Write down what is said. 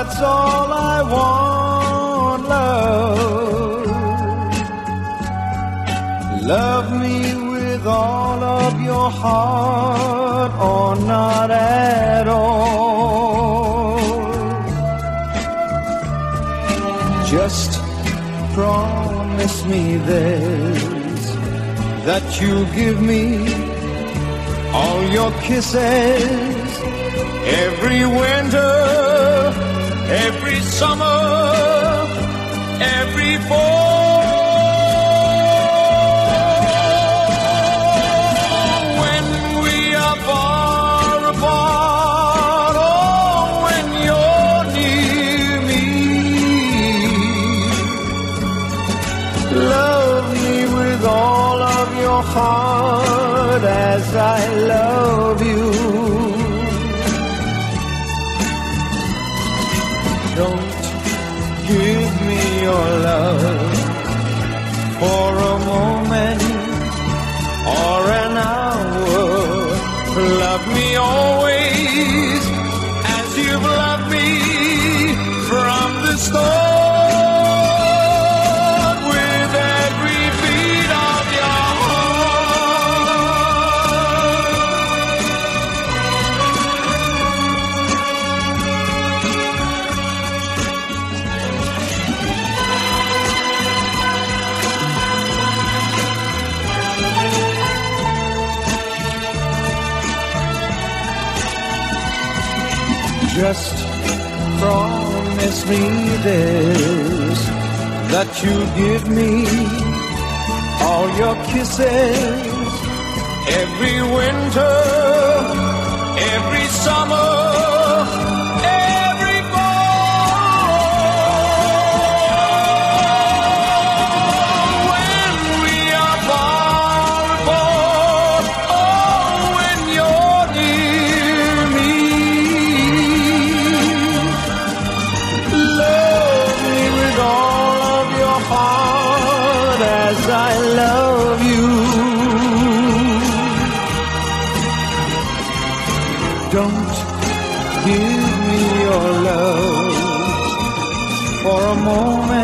that's all I want, love. Love me with all of your heart, or not at all. Just promise me this, that you'll give me all your kisses, every winter, every summer, every fall. When we are far apart, or when you're near me, love me with all of your heart as I love you. Don't give me your love for a moment or an hour. Love me always as you've loved me from the start, with every beat of your Just promise me this, that you'll give me all your kisses, every winter, every summer, every fall. When we are far apart, oh, when you're near me, heart as I love you. Don't give me your love for a moment